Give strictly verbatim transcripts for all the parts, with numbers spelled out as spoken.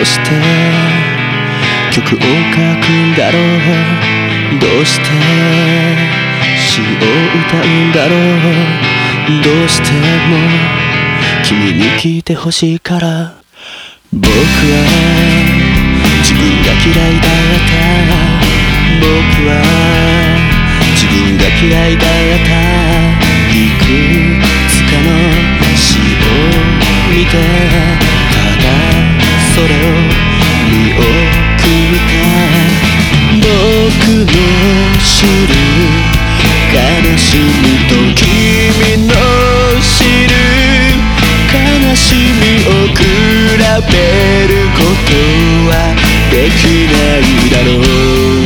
うして曲を書くんだろう、どうして詩を歌うんだろう、どうしても君に聞いてほしいから。僕は自分が嫌いだった、僕は自分が嫌いだった、いくつかの詩を見て、ただそれを見送った。僕の知る悲しみと君の知る悲しみを比べることはできないだろう。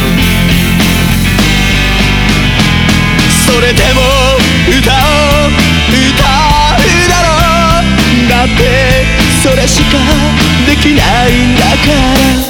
それでも歌を歌うだろう、だってそれしかできないんだから。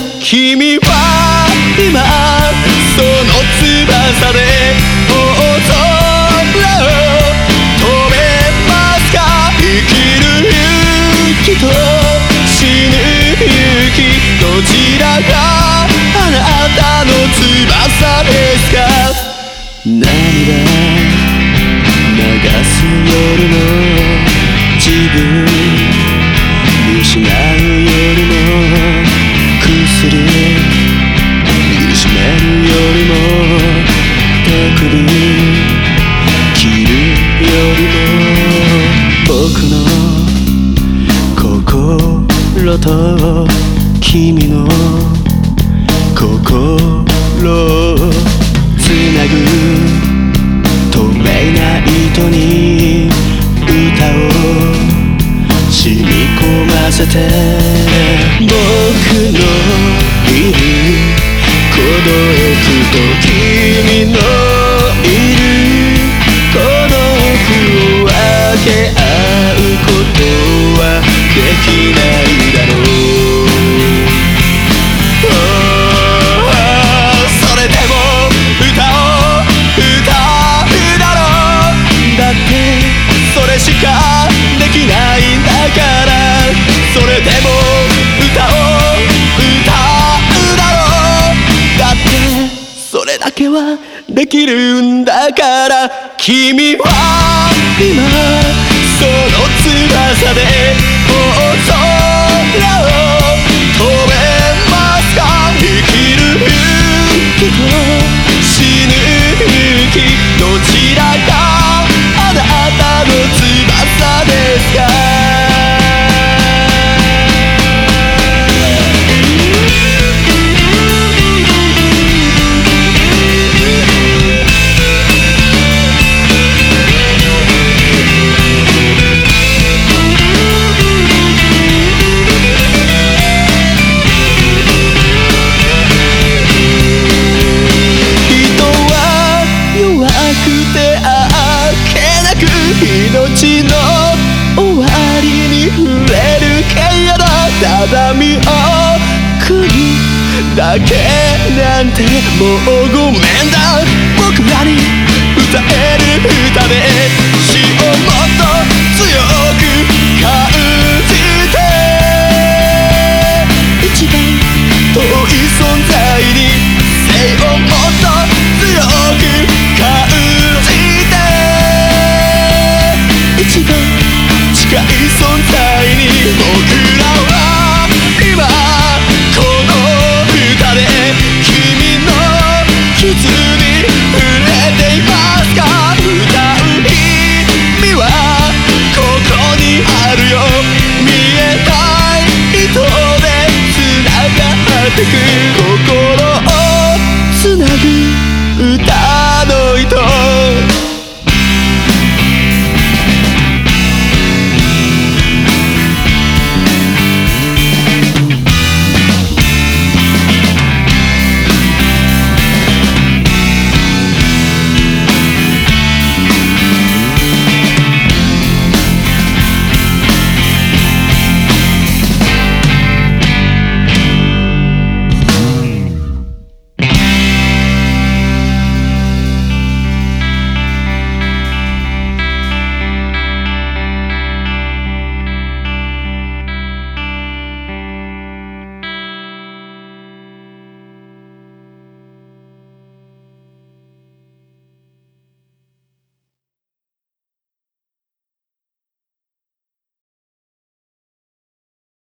君は今その翼で大空を飛べますか。生きる勇気と死ぬ勇気、どちらがあなたの翼ですか。涙流す夜の自分見失うよりも、薬見しめるよりも、手首切るよりも、僕の心と君の心をつなぐ透明な糸に歌を染み込ませて、僕のいる孤独と君のいる孤独を分け合うことはできないだろう。しかできないんだから、それでも歌を歌うだろう、だってそれだけはできるんだから。君は今その翼で大空を飛べますか。生きる勇気と死ぬ勇気、どちらがあなたの翼ですか。人は弱くてあっけなく命の終わりに触れるけれど、ただ見送るだけなんてもうごめんだ。僕らに歌える歌で詩をもっと強く